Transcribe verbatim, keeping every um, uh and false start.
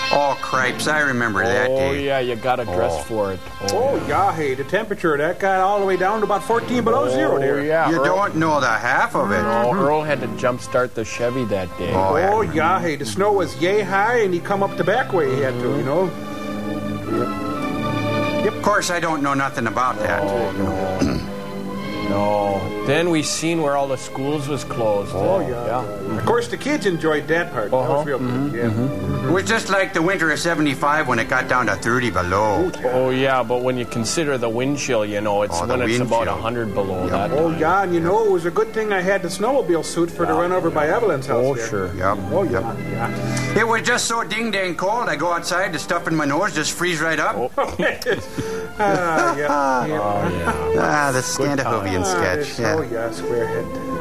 Oh, cripes, I remember that Oh, day. yeah, you got to dress Oh. for it. Oh, yeah, hey, the temperature of that got all the way down to about fourteen below zero Oh, there. yeah. You Earl, don't know the half of it. No, Earl had to jumpstart the Chevy that day. Oh, yeah. Oh, yeah, hey, the snow was yay high, and he come up the back way he had to, you know. Of course, I don't know nothing about that. Oh, no. No. Then we seen where all the schools was closed. Oh, yeah. Of course, the kids enjoyed that part. That Uh-huh. was real good, yeah. It was just like the winter of seventy-five when it got down to thirty below. Oh, yeah, but when you consider the wind chill, you know, it's Oh, the when it's wind about chill. one hundred below Yep. that. Oh, time. yeah, and you know, it was a good thing I had the snowmobile suit for the run over by Evelyn's house Oh, there. sure. Yep. Oh, yeah, Yep. yeah. It was just so ding-dang cold, I go outside, the stuff in my nose just freeze right up. Oh. Ah, yeah, yeah. Oh, yeah. Ah, the Scandinavian Ah, sketch. this- Yeah. Oh, yeah, squarehead.